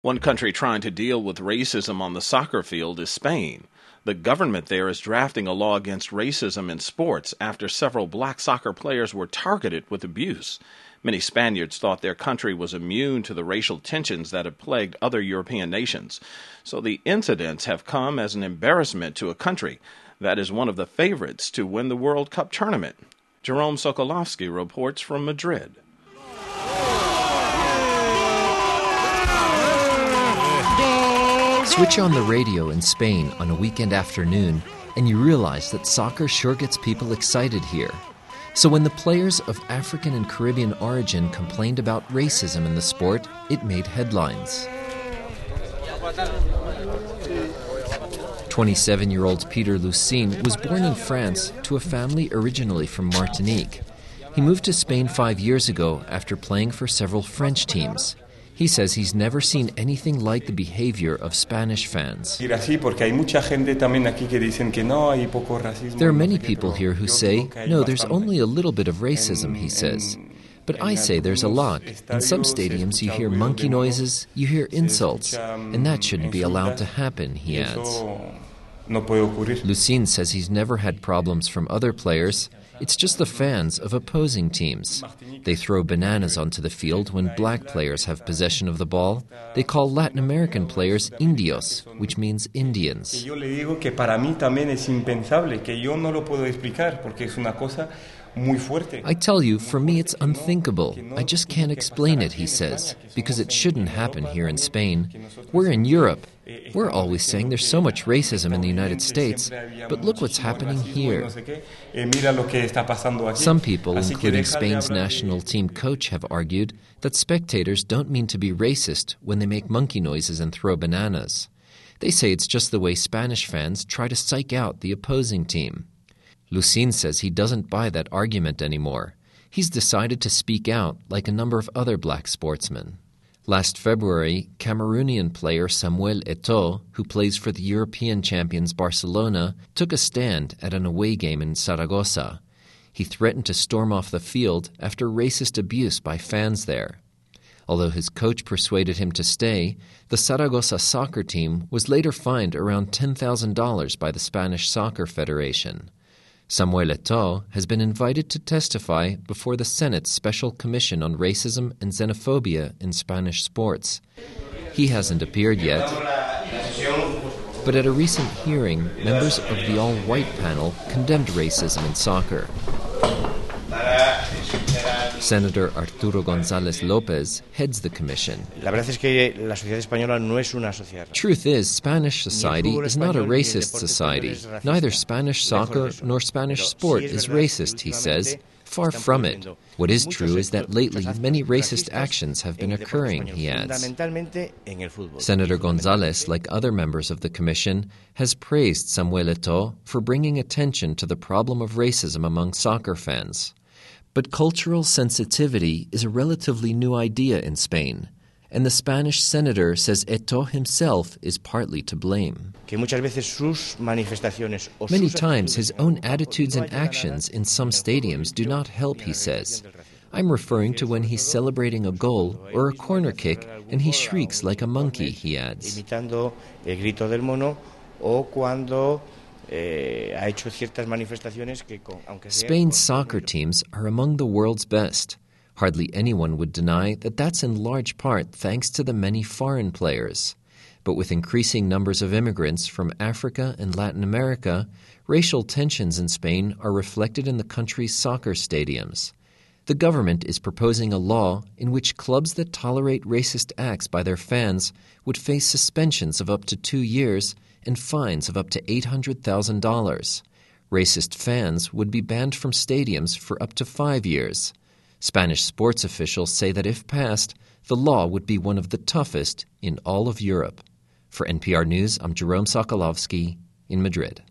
One country trying to deal with racism on the soccer field is Spain. The government there is drafting a law against racism in sports after several black soccer players were targeted with abuse. Many Spaniards thought their country was immune to the racial tensions that have plagued other European nations. So the incidents have come as an embarrassment to a country that is one of the favorites to win the World Cup tournament. Jerome Sokolovsky reports from Madrid. Switch on the radio in Spain on a weekend afternoon, and you realize that soccer sure gets people excited here. So when the players of African and Caribbean origin complained about racism in the sport, it made headlines. 27-year-old Peter Lucine was born in France to a family originally from Martinique. He moved to Spain 5 years ago after playing for several French teams. He says he's never seen anything like the behavior of Spanish fans. There are many people here who say, no, there's only a little bit of racism, he says. But I say there's a lot. In some stadiums you hear monkey noises, you hear insults, and that shouldn't be allowed to happen, he adds. Lucine says he's never had problems from other players. It's just the fans of opposing teams. They throw bananas onto the field when black players have possession of the ball. They call Latin American players indios, which means Indians. I tell you, for me it's unthinkable. I just can't explain it, he says, because it shouldn't happen here in Spain. We're in Europe. We're always saying there's so much racism in the United States, but look what's happening here. Some people, including Spain's national team coach, have argued that spectators don't mean to be racist when they make monkey noises and throw bananas. They say it's just the way Spanish fans try to psych out the opposing team. Lucine says he doesn't buy that argument anymore. He's decided to speak out like a number of other black sportsmen. Last February, Cameroonian player Samuel Eto'o, who plays for the European champions Barcelona, took a stand at an away game in Zaragoza. He threatened to storm off the field after racist abuse by fans there. Although his coach persuaded him to stay, the Zaragoza soccer team was later fined around $10,000 by the Spanish Soccer Federation. Samuel Eto'o has been invited to testify before the Senate's Special Commission on Racism and Xenophobia in Spanish Sports. He hasn't appeared yet, but at a recent hearing, members of the all-white panel condemned racism in soccer. Senator Arturo González López heads the commission. Truth is, Spanish society is not a racist society. Neither Spanish soccer nor Spanish sport is racist, he says. Far from it. What is true is that lately many racist actions have been occurring, he adds. Senator González, like other members of the commission, has praised Samuel Eto'o for bringing attention to the problem of racism among soccer fans. But cultural sensitivity is a relatively new idea in Spain, and the Spanish senator says Eto'o himself is partly to blame. Many times his own attitudes and actions in some stadiums do not help, he says. I'm referring to when he's celebrating a goal or a corner kick and he shrieks like a monkey, he adds. Spain's soccer teams are among the world's best. Hardly anyone would deny that that's in large part thanks to the many foreign players. But with increasing numbers of immigrants from Africa and Latin America, racial tensions in Spain are reflected in the country's soccer stadiums. The government is proposing a law in which clubs that tolerate racist acts by their fans would face suspensions of up to 2 years and fines of up to $800,000. Racist fans would be banned from stadiums for up to 5 years. Spanish sports officials say that if passed, the law would be one of the toughest in all of Europe. For NPR News, I'm Jerome Sokolovsky in Madrid.